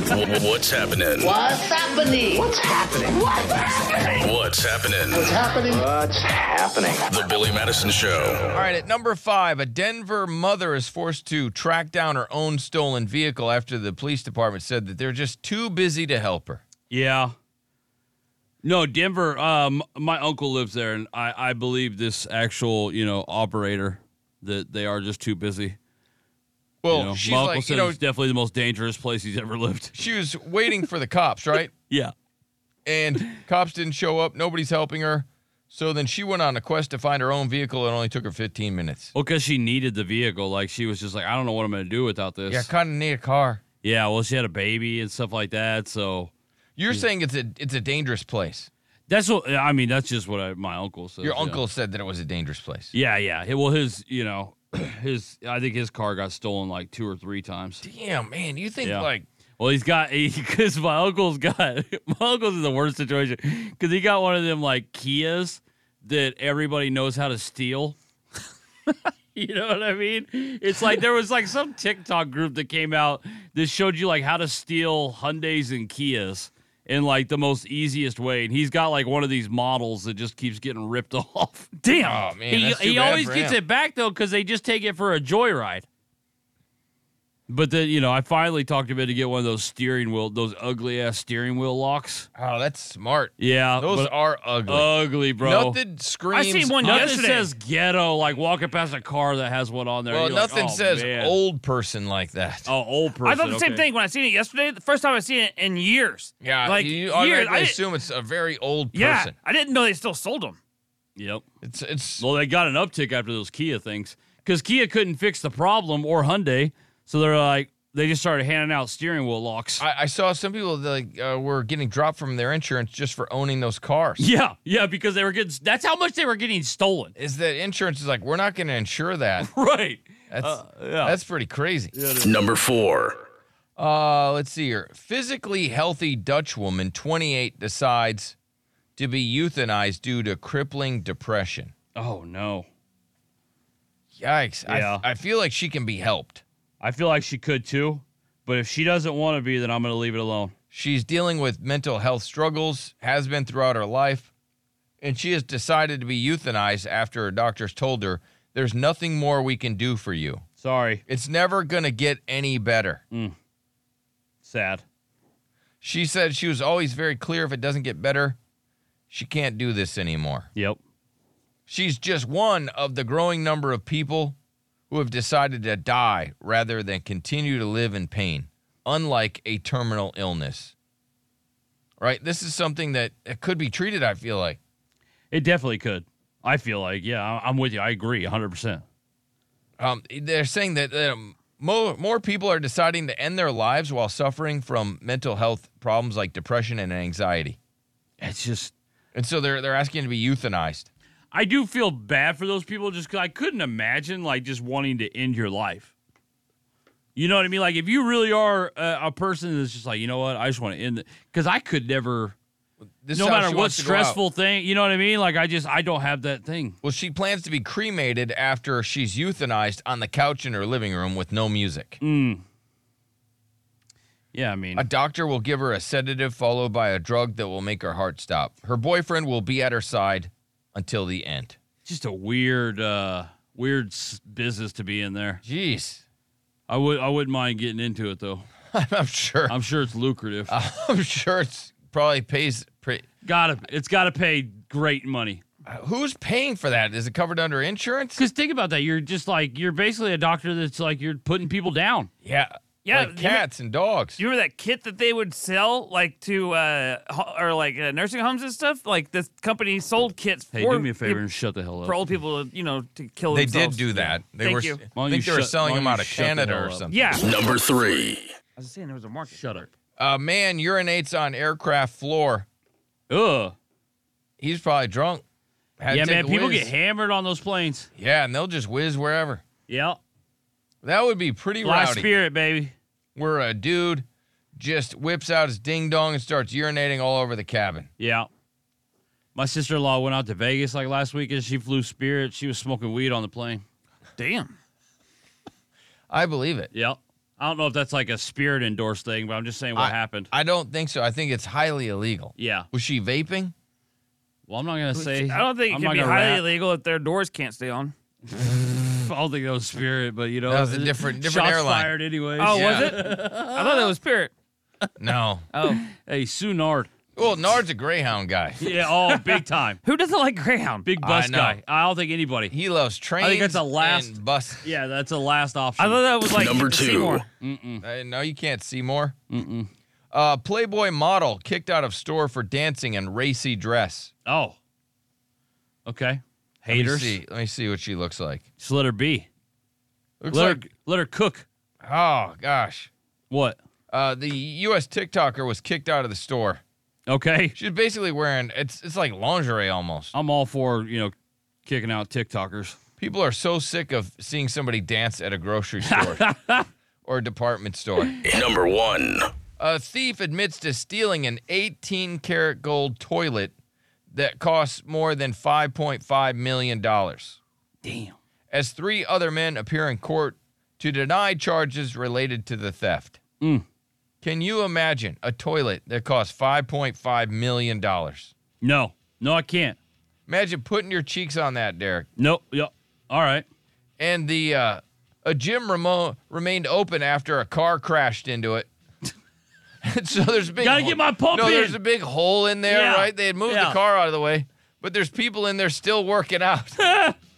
What's happening? What's happening? What's happening? What's happening? What's happening? What's happening? The Billy Madison Show. All right, at number 5, a Denver mother is forced to track down her own stolen vehicle after the police department said that they're just too busy to help her. Yeah. No, Denver, my uncle lives there, and I believe this actual, operator that they are just too busy. Well, she's my uncle like, said it's definitely the most dangerous place he's ever lived. she was waiting for the cops, right? Yeah. And cops didn't show up. Nobody's helping her. So then she went on a quest to find her own vehicle. It only took her 15 minutes. Well, because she needed the vehicle. Like, she was just like, I don't know what I'm going to do without this. Yeah, kind of need a car. Yeah, well, she had a baby and stuff like that, so. You're saying it's a dangerous place. That's just what my uncle said. Your uncle said that it was a dangerous place. Yeah. Well, I think his car got stolen like 2 or 3 times. Damn, man. You think Well, because my uncle's in the worst situation because he got one of them like Kias that everybody knows how to steal. You know what I mean? It's like there was like some TikTok group that came out that showed you like how to steal Hyundais and Kias in like the most easiest way. And he's got like one of these models that just keeps getting ripped off. Damn. Oh, man. That's too He bad always for gets him. it back though because they just take it for a joyride. But then, I finally talked him into get one of those those ugly ass steering wheel locks. Oh, that's smart. Yeah. Those are ugly. Ugly, bro. Nothing screams. I seen one Nothing yesterday. says ghetto, like walking past a car that has one on there. Well, You're like, nothing oh, says man. old person like that. Oh, old person. I thought the same okay. thing when I seen it yesterday. The first time I seen it in years. Yeah, like you years. automatically assume it's a very old person. Yeah, I didn't know they still sold them. Yep. It's Well, they got an uptick after those Kia things because Kia couldn't fix the problem or Hyundai, so they're like they just started handing out steering wheel locks. I saw some people that were getting dropped from their insurance just for owning those cars. Yeah, because they were getting. That's how much they were getting stolen. Is that insurance is like, we're not going to insure that. Right. That's pretty crazy. Number 4. Let's see here. Physically healthy Dutch woman, 28, decides to be euthanized due to crippling depression. Oh no. Yikes. Yeah. I feel like she can be helped. I feel like she could too, but if she doesn't want to be, then I'm going to leave it alone. She's dealing with mental health struggles, has been throughout her life, and she has decided to be euthanized after her doctors told her, there's nothing more we can do for you. Sorry. It's never going to get any better. Sad. She said she was always very clear if it doesn't get better, she can't do this anymore. Yep. She's just one of the growing number of people who have decided to die rather than continue to live in pain, unlike a terminal illness. Right? This is something that could be treated, I feel like. It definitely could. I feel like, yeah, I'm with you. I agree 100%. They're saying that more people are deciding to end their lives while suffering from mental health problems like depression and anxiety. It's just... And so they're asking to be euthanized. I do feel bad for those people just because I couldn't imagine, like, just wanting to end your life. You know what I mean? Like, if you really are a person that's just like, you know what, I just want to end it. Because I could never, This no is how matter she what wants to go out. stressful thing, you know what I mean? Like, I don't have that thing. Well, she plans to be cremated after she's euthanized on the couch in her living room with no music. Yeah, I mean, A doctor will give her a sedative followed by a drug that will make her heart stop. Her boyfriend will be at her side until the end. just a weird business to be in there. Jeez. I wouldn't mind getting into it, though. I'm sure. I'm sure it's lucrative. I'm sure it's probably pays. It's got to pay great money. Who's paying for that? Is it covered under insurance? Because think about that. You're just like, you're basically a doctor that's like, you're putting people down. Yeah. Yeah, Like cats and dogs. Do you remember that kit that they would sell, like to nursing homes and stuff? Like this company sold kits Hey, for do me a favor and shut the hell up. for old people, to kill They themselves. did do that. They Thank were. you. Why I don't think you they were shut- selling why them don't out you of shut the Canada hell or up? something. Yeah. Number 3. I was saying there was a market. Shut up. A man urinates on aircraft floor. Ugh. He's probably drunk. Had Yeah, to take man, a people whiz. get hammered on those planes. Yeah, and they'll just whiz wherever. Yep. That would be pretty Fly rowdy. spirit, baby. Where a dude just whips out his ding dong and starts urinating all over the cabin. Yeah. My sister-in-law went out to Vegas like last weekend. She flew Spirit. She was smoking weed on the plane. Damn. I believe it. Yep. I don't know if that's like a Spirit endorsed thing, but I'm just saying what happened. I don't think so. I think it's highly illegal. Yeah. Was she vaping? Well, I'm not gonna say. I don't think it I'm can not be gonna highly rap. illegal if their doors can't stay on. I don't think that was Spirit, but you know, That was a different shots airline. fired anyways. Oh, Yeah. was it? I thought that was Spirit. No. Oh, Hey, Sue Nard. Well, Nard's a Greyhound guy. Yeah, oh, big time. who doesn't like Greyhound? Big bus I know. guy. I don't think anybody. He loves trains. I think that's the last- and bus. Yeah, that's a last option. I thought that was like Number 2. Seymour. No, you can't see more. Playboy model kicked out of store for dancing in racy dress. Oh. Okay. Let me Haters. see. Let me see what she looks like. Just let her be. Looks Let her cook. oh gosh. What? The U.S. TikToker was kicked out of the store. Okay. She's basically wearing it's like lingerie almost. I'm all for, kicking out TikTokers. People are so sick of seeing somebody dance at a grocery store or a department store. Number 1. A thief admits to stealing an 18-karat gold toilet that costs more than $5.5 million. Damn. As 3 other men appear in court to deny charges related to the theft. Can you imagine a toilet that costs $5.5 million? No, I can't. Imagine putting your cheeks on that, Derek. Nope. Yep. All right. And a gym remained open after a car crashed into it. So there's a big Gotta get my pump No, in. there's a big hole in there, Yeah. right? They had moved the car out of the way, but there's people in there still working out.